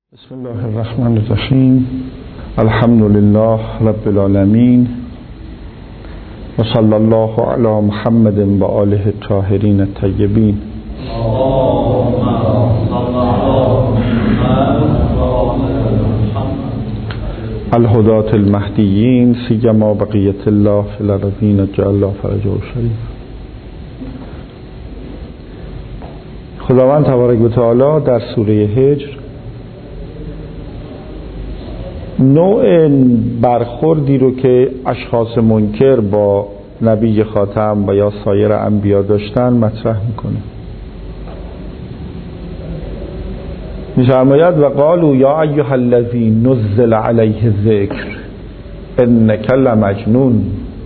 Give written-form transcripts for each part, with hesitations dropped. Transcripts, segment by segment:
بسم الله الرحمن الرحیم. الحمد لله رب العالمین و صلی الله علی محمد و آله الطاهرین الطیبین. الهداة المهدیین سیما بقیة الله فی الارضین اجعل الله فرجه شریف. خداوند تبارک و تعالی در سوره هجر نوع برخوردی رو که اشخاص منکر با نبی خاتم و یا سایر انبیا داشتن مطرح میکنه. می‌فرماید و قالوا یا ایها الذی نزل علیه الذکر انک لمجنون.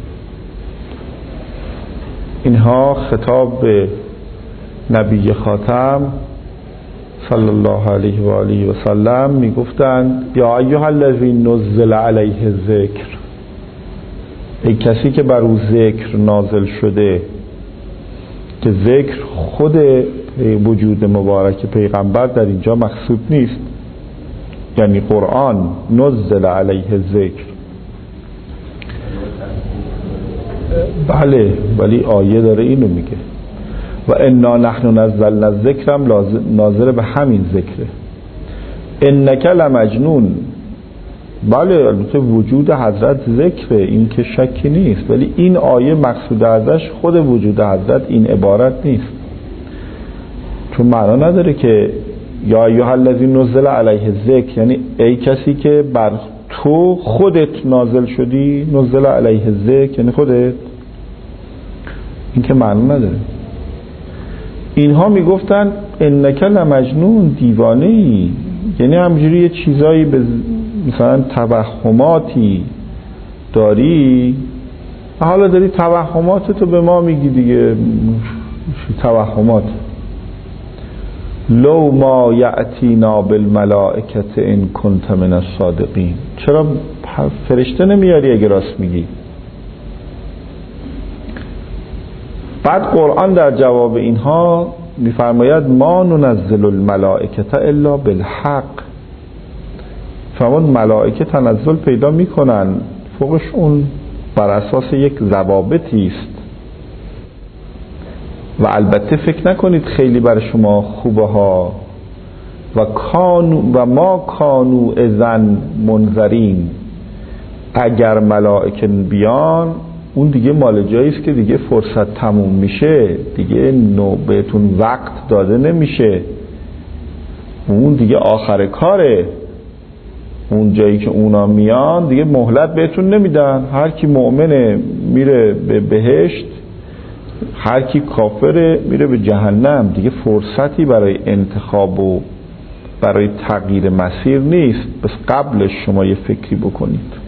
اینها خطاب به نبی خاتم صلی الله علیه و آله و سلم میگفتند یا ایها الذی نزل علیه الذکر، ای کسی که بر او ذکر نازل شده، که ذکر خود وجود مبارک پیغمبر در اینجا مقصود نیست، یعنی قرآن نزل علیه الذکر. بله، ولی آیه داره اینو میگه و انا نحن نزلنا الذکر هم ناظر به همین ذکره. انک لمجنون، بله البته وجود حضرت ذکره، این که شکی نیست، ولی این آیه مقصود ازش خود وجود حضرت این عبارت نیست، چون معنا نداره که یا ایها الذی نزل علیه الذکر یعنی ای کسی که بر تو خودت نازل شدی، نزل علیه الذکر یعنی خودت، این که معنا نداره. اینها میگفتن انک لمجنون، دیوانه ای، یعنی همجوری یه چیزایی به مثلا توهماتی داری، حالا داری توهماتتو به ما میگی دیگه. توهمات لو ما یأتینا بالملائکة ان کنت من الصادقین، چرا فرشته نمیاری اگه راست میگی؟ بعد قرآن در جواب اینها میفرماید ما ننزل الملائکة الا بالحق. فرمان ملائکه تنزل پیدا میکنن، فوقش اون بر اساس یک ضوابطی است و البته فکر نکنید خیلی برای شما خوبه ها. و ما کانوا اذن منذرین، اگر ملائکه بیان اون دیگه مال جایی است که دیگه فرصت تموم میشه، دیگه بهتون وقت داده نمیشه، اون دیگه آخر کاره. اون جایی که اونا میان دیگه مهلت بهتون نمیدن. هر کی مؤمنه میره به بهشت، هر کی کافره میره به جهنم. دیگه فرصتی برای انتخاب و برای تغییر مسیر نیست، بس قبلش شما یه فکری بکنید.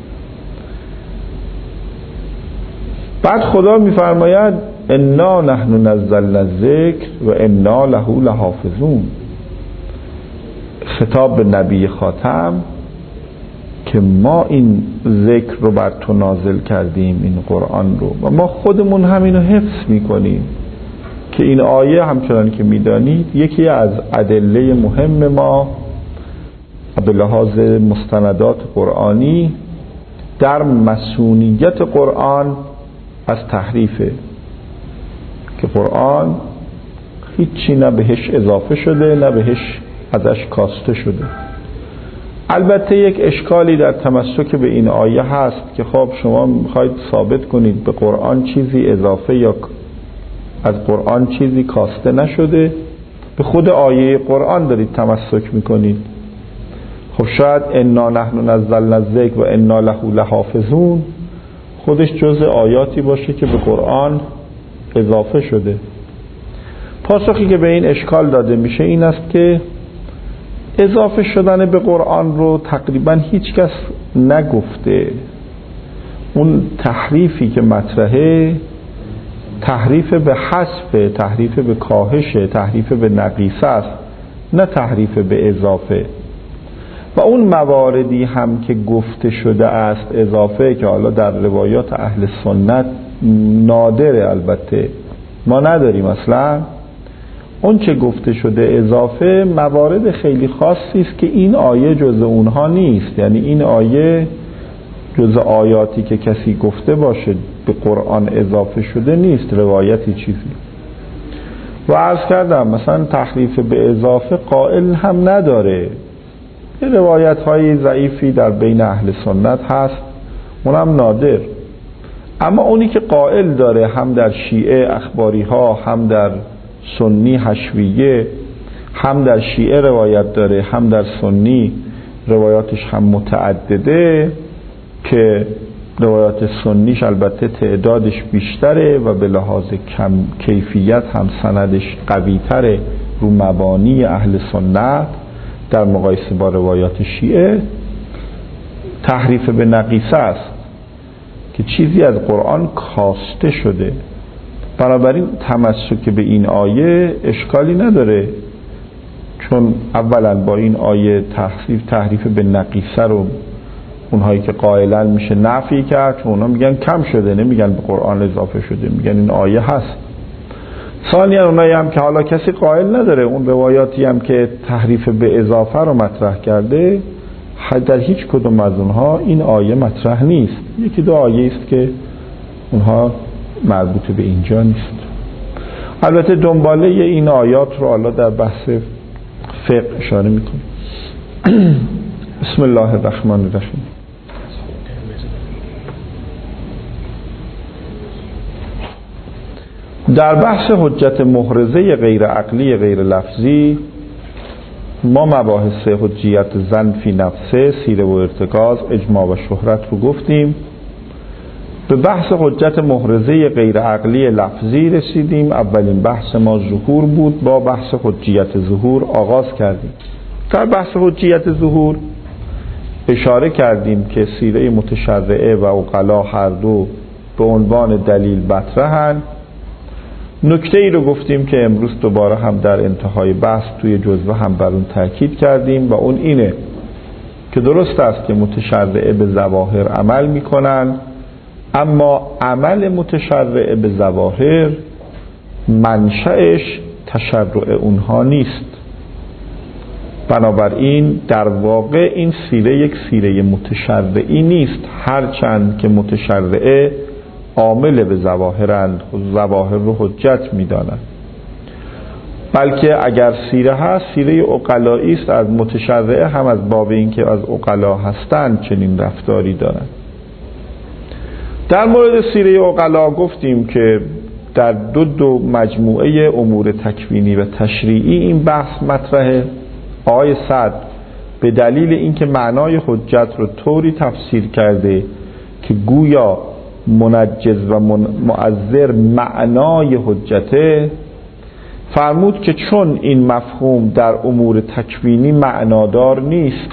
بعد خدا میفرماید انا نحن نزلنا الذکر و انا له لحافظون، خطاب به نبی خاتم که ما این ذکر رو بر تو نازل کردیم، این قرآن رو، و ما خودمون همینو حفظ میکنیم. که این آیه همچنان که میدانید یکی از ادله مهم ما به لحاظ مستندات قرآنی در مسئولیت قرآن از تحریفه، که قرآن هیچی نه بهش اضافه شده نه بهش ازش کاسته شده. البته یک اشکالی در تمسک به این آیه هست که خب شما میخواید ثابت کنید به قرآن چیزی اضافه یا از قرآن چیزی کاسته نشده، به خود آیه قرآن دارید تمسک میکنید. خب شاید انا نحن نزلنا الذکر و انا له لحافظون خودش جزء آیاتی باشه که به قرآن اضافه شده. پاسخی که به این اشکال داده میشه این است که اضافه شدن به قرآن رو تقریبا هیچ کس نگفته. اون تحریفی که مطرحه تحریف به حذف، تحریف به کاهش، تحریف به نقیصه است، نه تحریف به اضافه. و اون مواردی هم که گفته شده است اضافه، که حالا در روایات اهل سنت نادره، البته ما نداریم اصلا، اون چه گفته شده اضافه موارد خیلی خاصی است که این آیه جز اونها نیست. یعنی این آیه جز آیاتی که کسی گفته باشه به قرآن اضافه شده نیست، روایتی چیزی. و عرض کردم مثلا تحریف به اضافه قائل هم نداره، یه روایت های ضعیفی در بین اهل سنت هست، اونم نادر. اما اونی که قائل داره هم در شیعه اخباری ها، هم در سنی حشویه، هم در شیعه روایت داره، هم در سنی روایاتش هم متعدده، که روایات سنیش البته تعدادش بیشتره و به لحاظ کیفیت هم سندش قوی‌تره رو مبانی اهل سنت در مقایسه با روایات شیعه. تحریف به نقیصه است که چیزی از قرآن کاسته شده، بنابراین تمسک به این آیه اشکالی نداره، چون اولا با این آیه تحریف به نقیصه رو اونهایی که قائلن میشه نفی کرد، چون اونا میگن کم شده، نمیگن به قرآن اضافه شده، میگن این آیه هست. ثانیا اونایی هم که حالا کسی قائل نداره اون روایاتی هم که تحریف به اضافه رو مطرح کرده، در هیچ کدوم از اونها این آیه مطرح نیست. یکی دو آیه است که اونها مربوط به اینجا نیست. البته دنباله این آیات رو حالا در بحث فقه اشاره میکنیم. بسم الله الرحمن الرحیم. در بحث حجت محرزه غیر عقلی غیر لفظی ما مباحث حجیت ظن فی نفسه، سیره و ارتکاز، اجماع و شهرت رو گفتیم. به بحث حجت محرزه غیر عقلی لفظی رسیدیم. اولین بحث ما ظهور بود، با بحث حجیت ظهور آغاز کردیم. در بحث حجیت ظهور اشاره کردیم که سیره متشرعه و عقلا هر دو به عنوان دلیل مطرحند. نکته ای رو گفتیم که امروز دوباره هم در انتهای بحث توی جزوه هم بر اون تاکید کردیم و اون اینه که درست است که متشرعه به ظواهر عمل میکنن، اما عمل متشرعه به ظواهر منشأش تشرع اونها نیست. بنابراین در واقع این سیره یک سیره متشرعی نیست، هرچند که متشرعه عامل به ظواهرند، ظواهر رو حجت میدانند، بلکه اگر سیره هست سیره عقلایی است از متشرعه، هم از باب این که از عقلا هستند چنین رفتاری دارند. در مورد سیره عقلا گفتیم که در دو مجموعه امور تکوینی و تشریعی این بحث مطرحه. آقای سعد به دلیل اینکه معنای حجت رو طوری تفسیر کرده که گویا منجز و مؤثر معنای حجته، فرمود که چون این مفهوم در امور تکوینی معنادار نیست،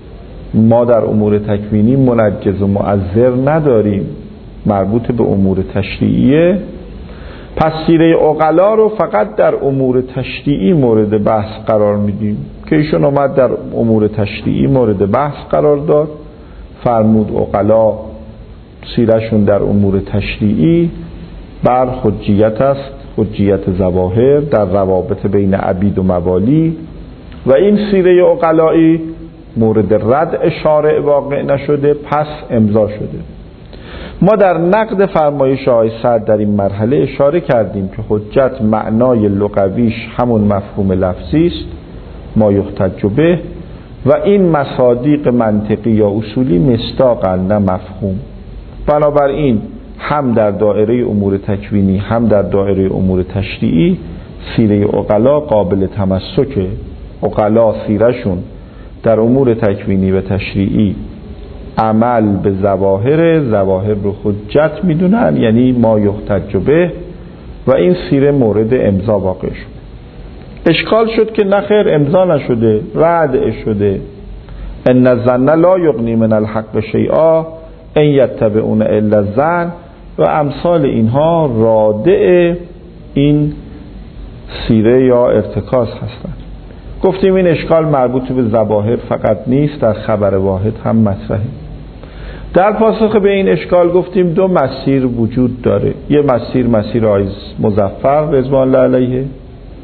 ما در امور تکوینی منجز و مؤثر نداریم، مربوط به امور تشریعیه، پس سیره عقلا رو فقط در امور تشریعی مورد بحث قرار میدیم که ایشون اومد در امور تشریعی مورد بحث قرار داد. فرمود عقلا سیرهشون در امور تشریعی بر حجیت است، حجیت ظواهر در روابط بین عبید و موالی، و این سیره عقلایی مورد رد شارع واقع نشده، پس امضا شده. ما در نقد فرمایش آقای سعد در این مرحله اشاره کردیم که حجت معنای لغویش همون مفهوم لفظی است، ما یحتج به، و این مصادیق منطقی یا اصولی مصداقند نه مفهوم. بنابراین هم در دایره امور تکوینی هم در دایره امور تشریعی سیره عقلا قابل تمسکه. عقلا سیرهشون در امور تکوینی و تشریعی عمل به ظواهر رو حجت میدونن، یعنی ما یحتج به، و این سیره مورد امضا واقع شد. اشکال شد که نخیر امضا نشده، رد شده. ان الظن لا یغنی من الحق شیئا ان یتبعون الا الظن و امثال اینها رادع این سیره یا ارتکاز هستند. گفتیم این اشکال مربوط به ظواهر فقط نیست، در خبر واحد هم مطرحه. در پاسخ به این اشکال گفتیم دو مسیر وجود داره. یه مسیر آقای مظفر رضوان الله علیه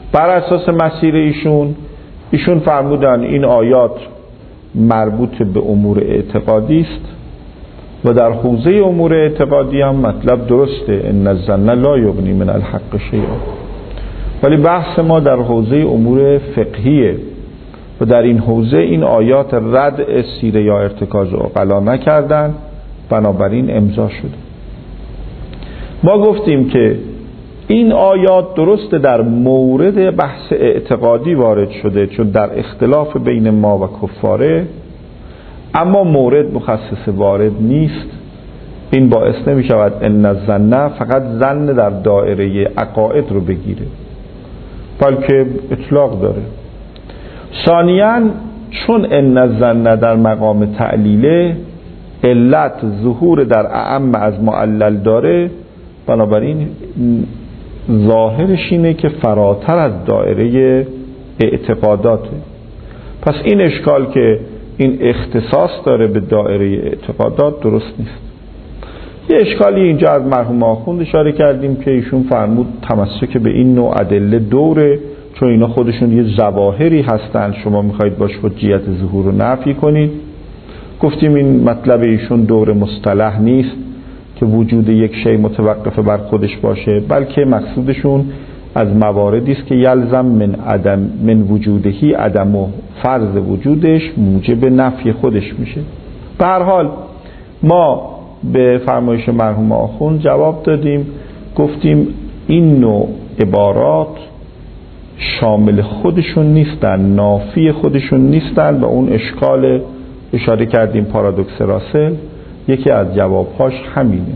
بر اساس مسیر ایشون فرمودن این آیات مربوط به امور اعتقادی است و در حوزه امور اعتقادی هم مطلب درسته، ان الظن لا یغنی من الحق شیئا، ولی بحث ما در حوزه امور فقهیه و در این حوزه این آیات رد سیره یا ارتکاز عقلا نکردن، بنابراین امضا شده. ما گفتیم که این آیات درسته در مورد بحث اعتقادی وارد شده چون در اختلاف بین ما و کفاره، اما مورد مخصص وارد نیست. این باعث نمی شود ان الظن فقط ظن در دایره عقاید رو بگیره، بلکه اطلاق داره. ثانیاً چون ان الظن در مقام تعلیله، علت ظهور در اعم از معلل داره، بنابراین ظاهرش اینه که فراتر از دایره اعتقاداته. پس این اشکال که این اختصاص داره به دایره اعتقادات درست نیست. یه اشکالی اینجا از مرحوم آخوند اشاره کردیم که ایشون فرمود تمسک به این نوع ادله دوره، چون اینا خودشون یه ظواهری هستن، شما میخواید باش حجیت ظهور رو نفی کنید. گفتیم این مطلب ایشون دور مصطلح نیست که وجود یک شی متوقف بر خودش باشه، بلکه مقصودشون از مواردی است که یلزم من وجودهی عدم و فرض وجودش موجب نفی خودش میشه. به هر حال ما به فرمایش مرحوم آخوند جواب دادیم، گفتیم این نوع عبارات شامل خودشون نیستن، نافی خودشون نیستن و اون اشکال اشاره کردیم پارادوکس راسل یکی از جوابهاش همینه.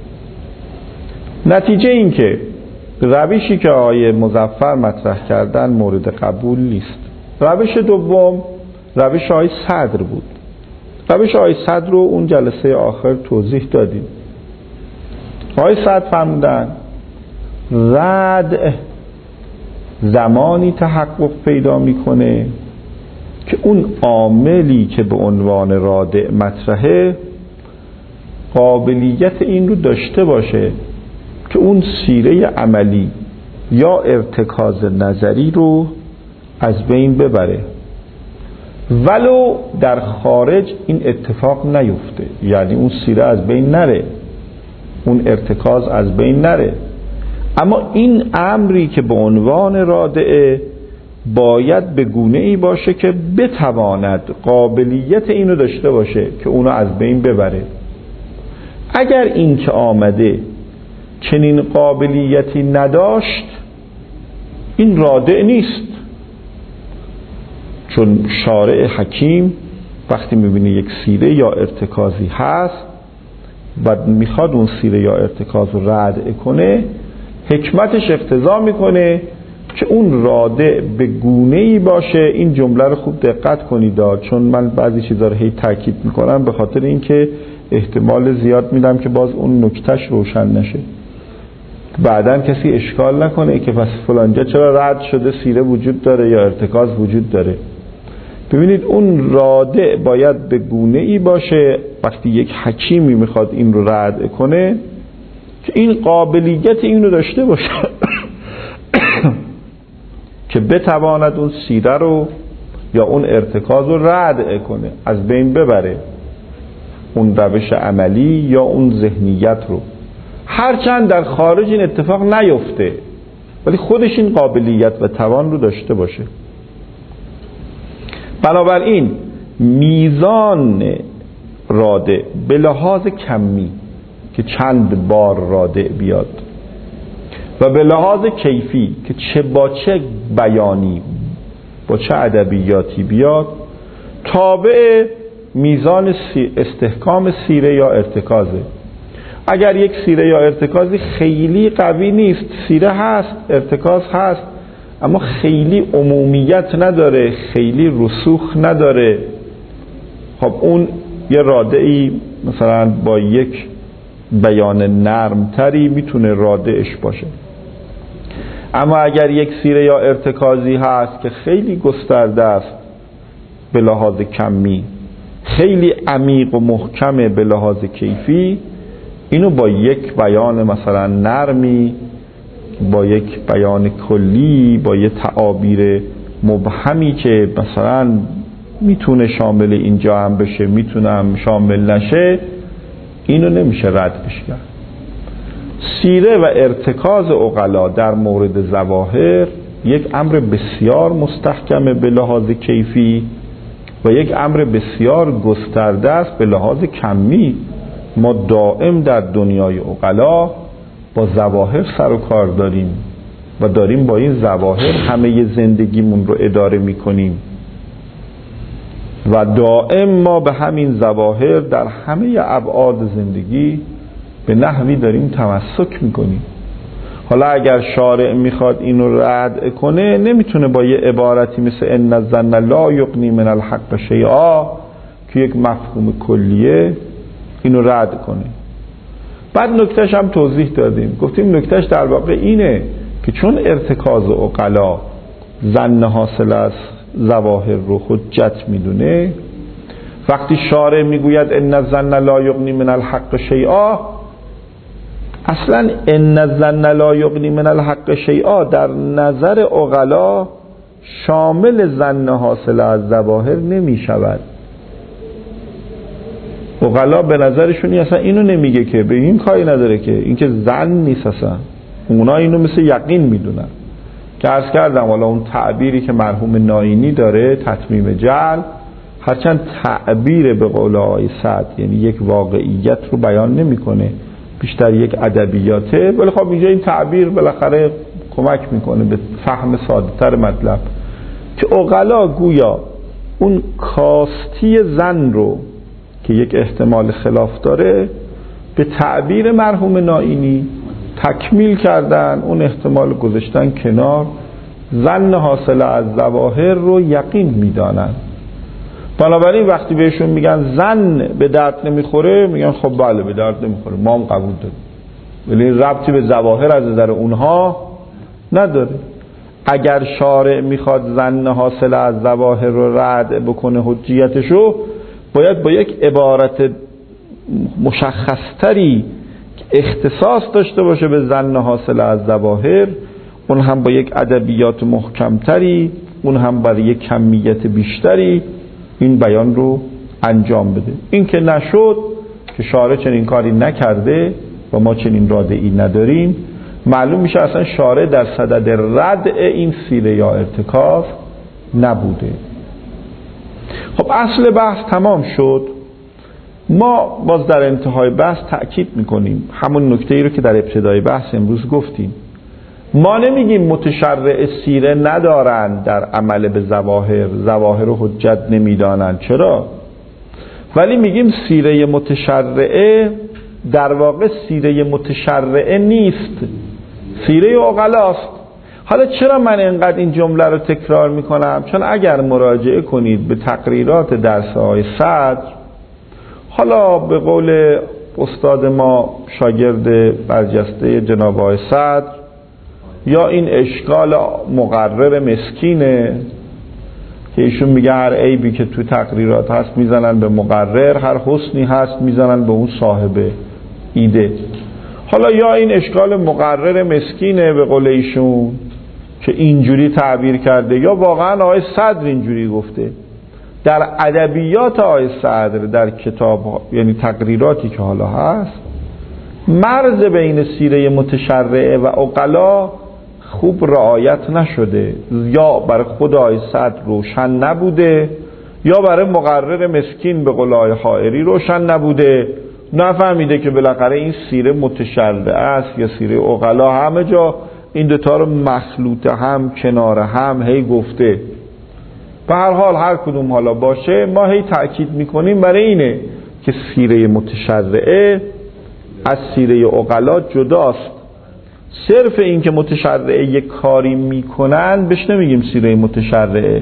نتیجه این که روشی که آقای مظفر مطرح کردن مورد قبول نیست. روش دوم روش آقای صدر بود. روش آقای صدر رو اون جلسه آخر توضیح دادیم. آقای صدر فرمودن رد زمانی تحقق پیدا میکنه که اون عاملی که به عنوان رادع مطرحه قابلیت این رو داشته باشه که اون سیره عملی یا ارتکاز نظری رو از بین ببره، ولو در خارج این اتفاق نیفته، یعنی اون سیره از بین نره، اون ارتکاز از بین نره، اما این امری که به عنوان رادعه باید به گونه ای باشه که بتواند قابلیت اینو داشته باشه که اونو از بین ببره. اگر این که آمده چنین قابلیتی نداشت، این رادع نیست، چون شارع حکیم وقتی میبینه یک سیره یا ارتکازی هست و میخواد اون سیره یا ارتکاز رو رد کنه، حکمتش اقتضا میکنه که اون رادع به گونه‌ای باشه. این جمله رو خوب دقت کنید، چون من بعضی چیزا رو هی تاکید میکنم به خاطر اینکه احتمال زیاد میدم که باز اون نکتهش روشن نشه، بعدن کسی اشکال نکنه که پس فلانجا چرا رد شده، سیره وجود داره یا ارتکاز وجود داره. ببینید اون رادع باید به گونه‌ای باشه وقتی یک حکیمی میخواد این رو رد کنه که این قابلیت این رو داشته باشه که بتواند اون سیره رو یا اون ارتکاز رو رد کنه، از بین ببره اون روش عملی یا اون ذهنیت رو، هرچند در خارج این اتفاق نیفته ولی خودش این قابلیت و توان رو داشته باشه. بنابراین میزان رادع به لحاظ کمی که چند بار رادع بیاد و به لحاظ کیفی که چه با چه بیانی با چه ادبیاتی بیاد، تابع میزان استحکام سیره یا ارتکازه. اگر یک سیره یا ارتکازی خیلی قوی نیست، سیره هست، ارتکاز هست، اما خیلی عمومیت نداره، خیلی رسوخ نداره، خب اون یه رادعی مثلا با یک بیان نرمتری میتونه رادعش باشه. اما اگر یک سیره یا ارتکازی هست که خیلی گسترده است به لحاظ کمی، خیلی عمیق و محکمه به لحاظ کیفی، اینو با یک بیان مثلا نرمی با یک بیان کلی، با یک تعابیر مبهمی که مثلا میتونه شامل اینجا هم بشه میتونه هم شامل نشه، اینو نمیشه ردش کرد. سیره و ارتکاز عقلا در مورد ظواهر یک امر بسیار مستحکمه به لحاظ کیفی و یک امر بسیار گسترده است به لحاظ کمی. ما دائم در دنیای عقلا با ظواهر سر و کار داریم و داریم با این ظواهر همه زندگیمون رو اداره میکنیم و دائم ما به همین ظواهر در همه ابعاد زندگی به نحوی داریم تمسک میکنیم. حالا اگر شارع میخواد اینو رد کنه نمیتونه با یه عبارتی مثل ان الظن لا یغنی من الحق شیئا که یک مفهوم کلیه اینو رد کنه. بعد نکتهش هم توضیح دادیم، گفتیم نکتهش در واقع اینه که چون ارتکاز عقلا ظن حاصل از ظواهر رو حجت میدونه، وقتی شارع میگوید ان الظن لا یغنی من الحق شیئا، اصلا ان الظن لا یغنی من الحق شیئا در نظر عقلا شامل ظن حاصل از ظواهر نمی شود. عقلا به نظرشون اصلا اینو نمیگه که به این کاری نداره که این که ظن نیست، اصلا اونا اینو مثل یقین میدونن که عرض کردم. حالا اون تعبیری که مرحوم ناینی داره تتمیم جعل، هرچند تعبیر به قول آقای سعد یعنی یک واقعیت رو بیان نمیکنه، بیشتر یک ادبیاته، ولی خب اینجا این تعبیر بالاخره کمک میکنه به فهم ساده تر مطلب که عقلا گویا اون کاستی ظن رو که یک احتمال خلاف داره به تعبیر مرحوم ناینی تکمیل کردن، اون احتمال گذاشتن کنار، ظن حاصل از ظواهر رو یقین میدانن. بنابراین وقتی بهشون میگن ظن به درد نمیخوره، میگن خب بله به درد نمیخوره، ما هم قبول داریم، ولی ربطی به ظواهر از نظر اونها نداره. اگر شارع میخواد ظن حاصل از ظواهر رو رد بکنه حجیتشو، باید با یک عبارت مشخصتری که اختصاص داشته باشه به ظن حاصل از ظواهر، اون هم با یک ادبیات محکمتری، اون هم برای یک کمیت بیشتری این بیان رو انجام بده. این که نشد، که شارع چنین کاری نکرده و ما چنین رادعی نداریم، معلوم میشه اصلا شارع در صدد رد این سیره یا ارتکاز نبوده. خب اصل بحث تمام شد. ما باز در انتهای بحث تأکید میکنیم همون نکته ای رو که در ابتدای بحث امروز گفتیم. ما نمیگیم متشرع سیره ندارن در عمل به ظواهر رو حجت نمیدانن، چرا؟ ولی میگیم سیره متشرعه در واقع سیره متشرعه نیست، سیره عقلاست. حالا چرا من اینقدر این جمله رو تکرار میکنم؟ چون اگر مراجعه کنید به تقریرات درس‌های صدر، حالا به قول استاد ما شاگرد برجسته جناب آقای صدر، یا این اشکال مقرر مسکینه که ایشون میگه هر عیبی که تو تقریرات هست میزنن به مقرر، هر حسنی هست میزنن به اون صاحب ایده. حالا یا این اشکال مقرر مسکینه به قول ایشون که اینجوری تعبیر کرده، یا واقعا آقای صدر اینجوری گفته. در ادبیات آقای صدر در کتاب، یعنی تقریراتی که حالا هست، مرز بین سیره متشرعه و عقلا خوب رعایت نشده، یا برای خود آقای صدر روشن نبوده، یا برای مقرر مسکین به قول آقای حائری روشن نبوده، نفهمیده که بالاخره این سیره متشرعه است یا سیره عقلا. همه جا این دوتا رو مخلوط هم کنار هم هی گفته. به هر حال هر کدوم حالا باشه، ما هی تأکید میکنیم برای اینه که سیره متشرعه از سیره عقلا جداست. صرف این که متشرعه یک کاری میکنن بهش نمیگیم سیره متشرعه.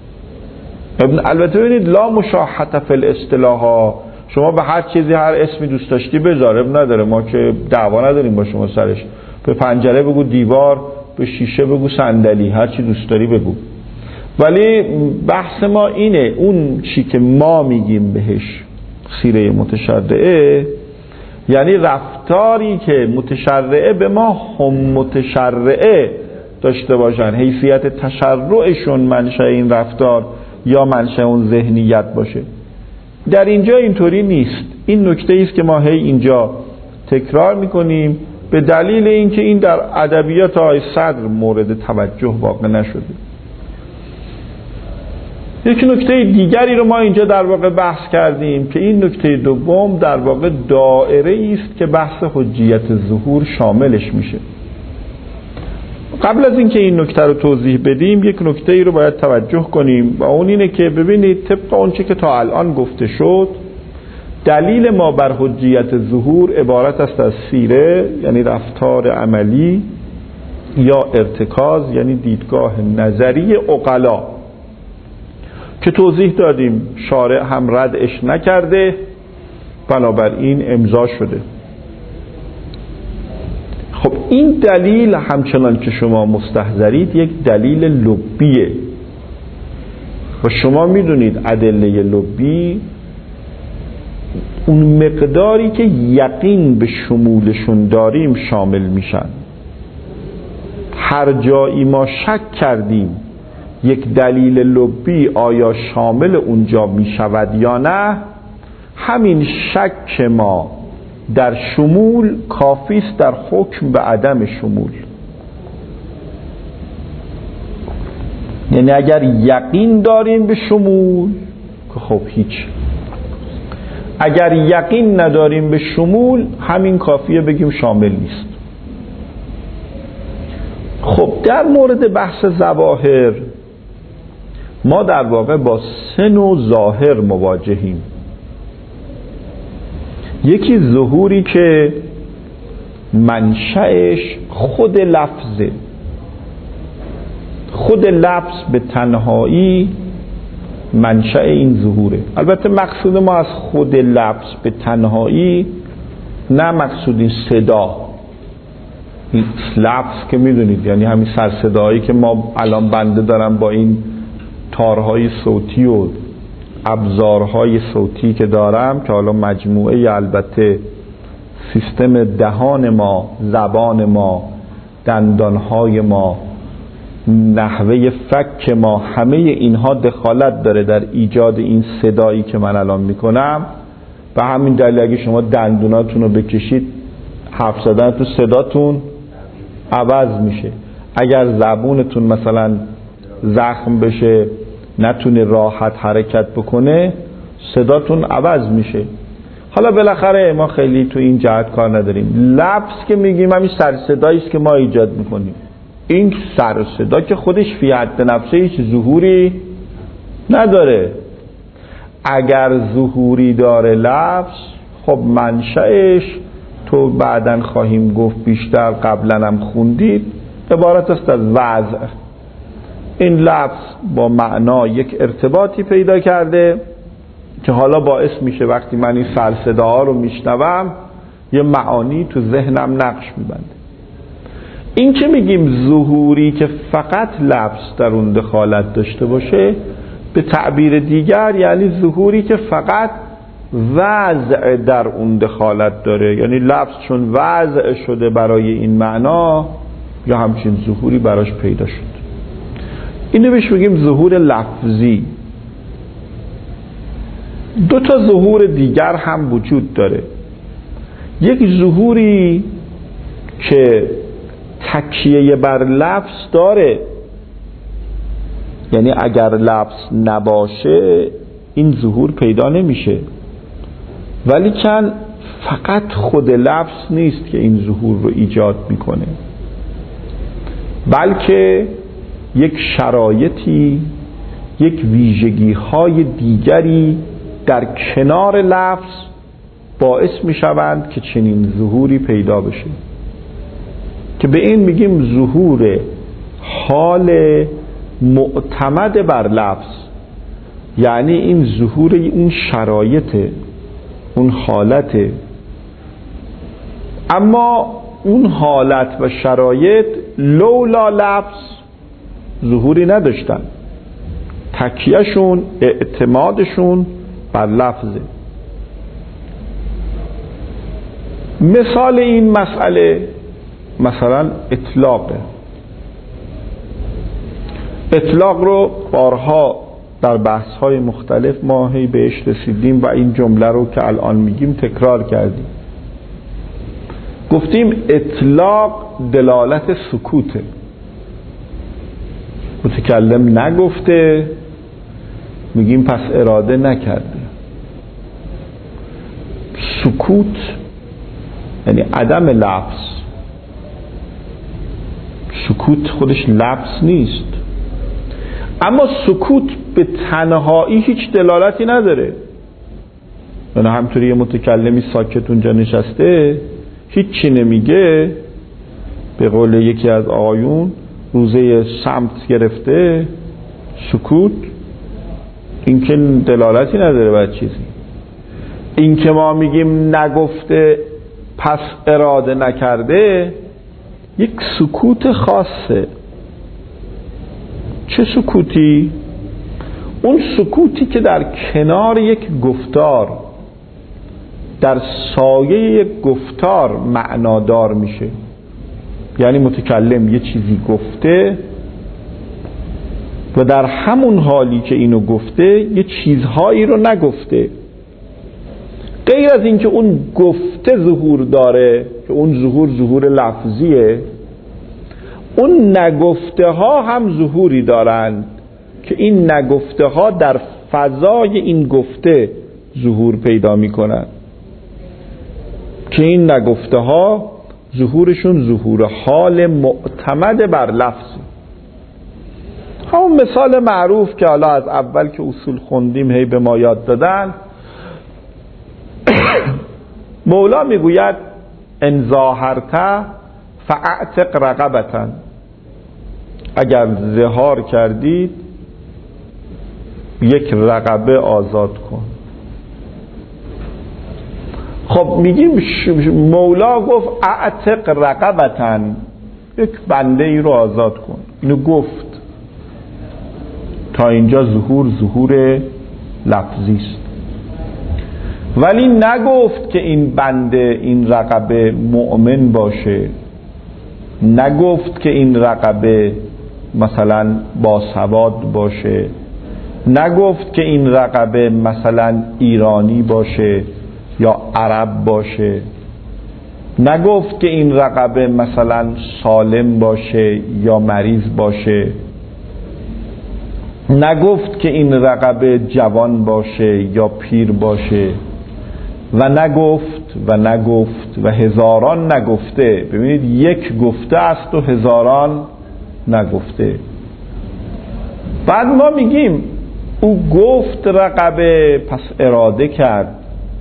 البته ببینید لا مشاحة فی الاصطلاح، شما به هر چیزی هر اسمی دوست داشتی بذاره، نداره، ما که دعوا نداریم با شما سرش. به پنجره بگو دیوار، به شیشه بگو صندلی، هر چی دوست داری بگو. ولی بحث ما اینه، اون چی که ما میگیم بهش سیره متشرعه یعنی رفتاری که متشرعه به ما هم متشرعه داشته باشن، حیثیت تشرعشون منشأ این رفتار یا منشأ اون ذهنیت باشه. در اینجا اینطوری نیست. این نکته است که ما هی اینجا تکرار میکنیم به دلیل اینکه این در ادبیات آقای صدر مورد توجه واقع نشده. یک نکته دیگری رو ما اینجا در واقع بحث کردیم که این نکته دوم در واقع دائره است که بحث حجیت ظهور شاملش میشه. قبل از اینکه این نکته رو توضیح بدیم یک نکته ای رو باید توجه کنیم و اون اینه که ببینید طبق اونچه که تا الان گفته شد دلیل ما بر حجیت ظهور عبارت است از سیره یعنی رفتار عملی یا ارتکاز یعنی دیدگاه نظری عقلا که توضیح دادیم شارع هم ردش نکرده بنابراین امضا شده. خب این دلیل همچنان که شما مستحضرید یک دلیل لبیه و شما میدونید ادله لبی اون مقداری که یقین به شمولشون داریم شامل میشن. هر جایی ما شک کردیم یک دلیل لبی آیا شامل اونجا میشود یا نه، همین شک ما در شمول کافی است در حکم به عدم شمول. یعنی اگر یقین داریم به شمول که خب هیچ، اگر یقین نداریم به شمول همین کافیه بگیم شامل نیست. خب در مورد بحث ظواهر ما در واقع با سه نوع ظاهر مواجهیم. یکی ظهوری که منشأش خود لفظه، خود لفظ به تنهایی منشأ این ظهوره. البته مقصود ما از خود لفظ به تنهایی نه مقصود این صدا، لفظ که میدونید یعنی همین سر صدایی که ما الان بنده دارم با این تارهای صوتی و ابزارهای صوتی که دارم که حالا مجموعه البته سیستم دهان ما، زبان ما، دندانهای ما، نحوه فک ما، همه اینها دخالت داره در ایجاد این صدایی که من الان میکنم. و همین دلیل اگه شما دندوناتون رو بکشید حرف زدنتون صداتون عوض میشه. اگر زبونتون مثلا زخم بشه نتونه راحت حرکت بکنه صداتون عوض میشه. حالا بالاخره ما خیلی تو این جهت کار نداریم. لفظ که میگیم همین سر صدایی است که ما ایجاد میکنیم. این سر صدا که خودش فی حد نفسه هیچ ظهوری نداره. اگر ظهوری داره لفظ خب منشأش تو بعدن خواهیم گفت بیشتر قبلا هم خوندید عبارت است از وضع. این لفظ با معنا یک ارتباطی پیدا کرده که حالا باعث میشه وقتی من این سر صداها رو میشنوم یه معانی تو ذهنم نقش میبنده. این که میگیم ظهوری که فقط لفظ در اون دخالت داشته باشه، به تعبیر دیگر یعنی ظهوری که فقط وضع در اون دخالت داره، یعنی لفظ چون وضع شده برای این معنا یا همچین ظهوری براش پیدا شد. اینو بهش میگیم ظهور لفظی. دو تا ظهور دیگر هم وجود داره. یک ظهوری که تکیه بر لفظ داره، یعنی اگر لفظ نباشه این ظهور پیدا نمیشه، ولی چند فقط خود لفظ نیست که این ظهور رو ایجاد میکنه، بلکه یک شرایطی، یک ویژگی های دیگری در کنار لفظ باعث میشوند که چنین ظهوری پیدا بشه که به این میگیم ظهور حال معتمد بر لفظ. یعنی این ظهور اون شرایط، اون حالت، اما اون حالت و شرایط لولا لفظ ظهوری نداشتن. تکیهشون، اعتمادشون بر لفظه. مثال این مسئله مثلا اطلاق رو بارها در بحث‌های مختلف ما هی بهش رسیدیم و این جمله رو که الان میگیم تکرار کردیم. گفتیم اطلاق دلالت سکوته، متکلم نگفته، میگیم پس اراده نکرده. سکوت یعنی عدم لفظ. سکوت خودش لفظ نیست، اما سکوت به تنهایی هیچ دلالتی نداره. یعنی همطوری یه متکلمی ساکت اونجا نشسته هیچی نمیگه، به قول یکی از آقایون روزه صمت گرفته، سکوت، این که دلالتی نداره بر چیزی. این که ما میگیم نگفته پس اراده نکرده یک سکوت خاصه. چه سکوتی؟ اون سکوتی که در کنار یک گفتار، در سایه یک گفتار معنادار میشه. یعنی متکلم یه چیزی گفته و در همون حالی که اینو گفته یه چیزهایی رو نگفته. غیر از این که اون گفته ظهور داره که اون ظهور لفظیه، اون نگفته ها هم ظهوری دارند که این نگفته ها در فضای این گفته ظهور پیدا می کنند، که این نگفته ها ظهورشون ظهور حال معتمد بر لفظ. همون مثال معروف که حالا از اول که اصول خوندیم هی به ما یاد دادن، مولا میگوید ان ظاهرت فاعتق رقبة، اگر ظهار کردید یک رقبه آزاد کن. خب میگیم مولا گفت اعتق رقبة، یک بنده ای رو آزاد کن. اینو گفت، تا اینجا ظهور لفظی است، ولی نگفت که این بنده، این رقبه مؤمن باشه، نگفت که این رقبه مثلا باسواد باشه، نگفت که این رقبه مثلا ایرانی باشه یا عرب باشه، نگفت که این رقبه مثلا سالم باشه یا مریض باشه، نگفت که این رقبه جوان باشه یا پیر باشه، و نگفت و هزاران نگفته. ببینید یک گفته است و هزاران نگفته. بعد ما میگیم او گفت رقبه پس اراده کرد،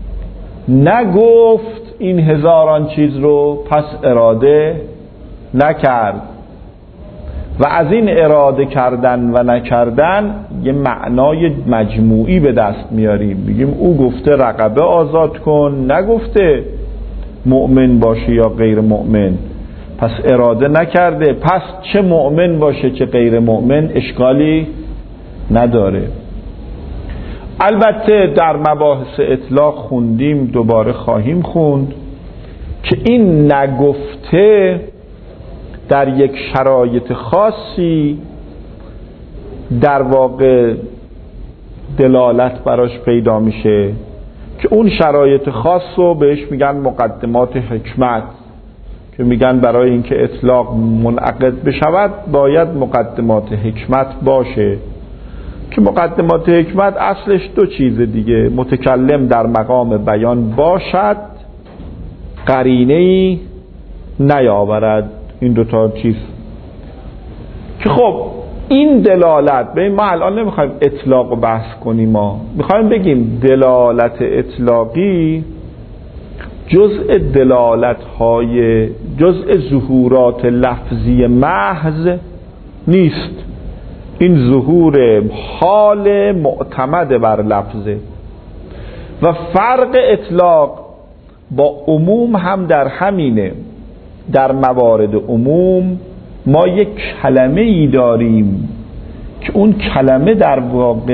نگفت این هزاران چیز رو پس اراده نکرد. و از این اراده کردن و نکردن یه معنای مجموعی به دست میاریم. میگیم او گفته رقبه آزاد کن، نگفته مؤمن باشه یا غیر مؤمن، پس اراده نکرده، پس چه مؤمن باشه چه غیر مؤمن اشکالی نداره. البته در مباحث اطلاق خوندیم، دوباره خواهیم خوند که این نگفته در یک شرایط خاصی در واقع دلالت براش پیدا میشه که اون شرایط خاص رو بهش میگن مقدمات حکمت، که میگن برای اینکه اطلاق منعقد بشود باید مقدمات حکمت باشه، که مقدمات حکمت اصلش دو چیز دیگه: متکلم در مقام بیان باشد، قرینه‌ای نیاورد. این دوتا چیز که خب این دلالت به ما الان نمیخوایم اطلاق رو بحث کنیم، ما میخوایم بگیم دلالت اطلاقی جزء دلالت‌های جزء ظهورات لفظی محض نیست. این ظهور حال معتمد بر لفظه و فرق اطلاق با عموم هم در همینه. در موارد عموم ما یک کلمه ای داریم که اون کلمه در واقع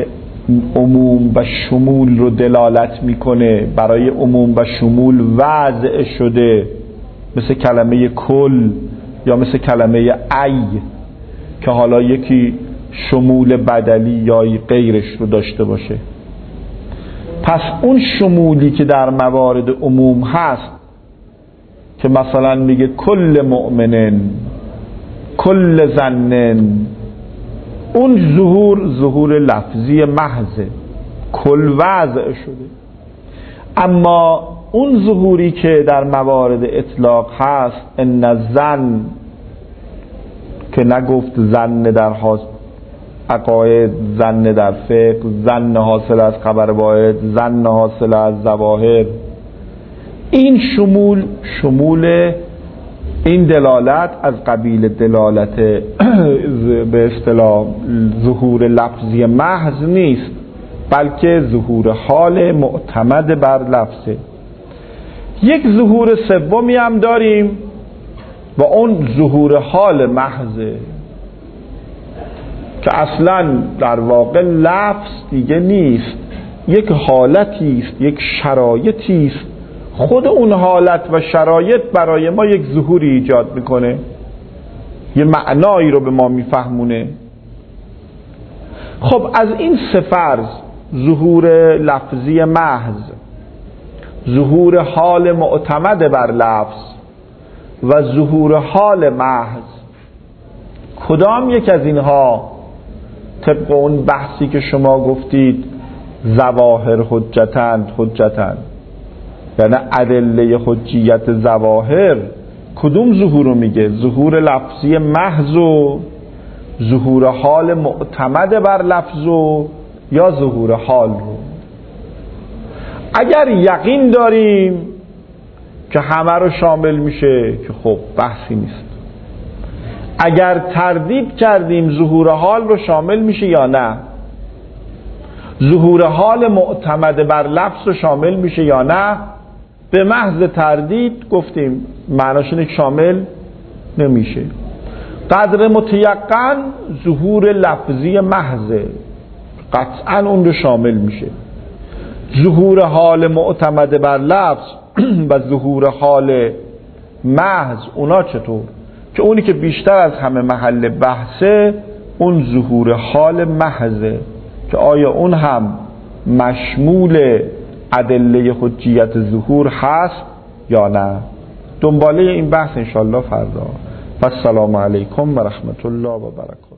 عموم و شمول رو دلالت میکنه، برای عموم و شمول وضع شده، مثل کلمه کل یا مثل کلمه ای که حالا یکی شمول بدلی یا غیرش رو داشته باشه. پس اون شمولی که در موارد عموم هست که مثلا میگه کل مؤمنن، کل ظنن، اون ظهور لفظی محضه، کل وضع شده. اما اون ظهوری که در موارد اطلاق هست، ان الظن، که نگفت ظن در عقاید، ظن در فقه، ظن حاصل از خبر واحد، ظن حاصل از ظواهر، این شمول این دلالت از قبیل دلالت به اصطلاح ظهور لفظی محض نیست، بلکه ظهور حال معتمد بر لفظه. یک ظهور سومی هم داریم و اون ظهور حال محضه که اصلا در واقع لفظ دیگه نیست، یک حالتی است، یک شرایطی است. خود اون حالت و شرایط برای ما یک ظهوری ایجاد میکنه، یه معنایی رو به ما میفهمونه. خب از این سه فرض، ظهور لفظی محض، ظهور حال معتمد بر لفظ و ظهور حال محض، کدام یک از اینها طبق اون بحثی که شما گفتید ظواهر حجتند، یعنی ادله حجیت ظواهر، کدوم ظهور رو میگه؟ ظهور لفظی محض و ظهور حال معتمد بر لفظ و یا ظهور حال رو؟ اگر یقین داریم که همه رو شامل میشه که خب بحثی نیست. اگر تردید کردیم ظهور حال رو شامل میشه یا نه، ظهور حال معتمد بر لفظ رو شامل میشه یا نه، به محض تردید گفتیم معناش اینه که شامل نمیشه. قدر متیقن ظهور لفظی محضه، قطعا اون رو شامل میشه. ظهور حال معتمد بر لفظ و ظهور حال محض، اونا چطور؟ که اونی که بیشتر از همه محل بحثه اون ظهور حال محضه که آیا اون هم مشمول ادله حجیت ظهور هست یا نه. دنباله این بحث انشالله فردا. السلام علیکم و رحمت الله و برکاته.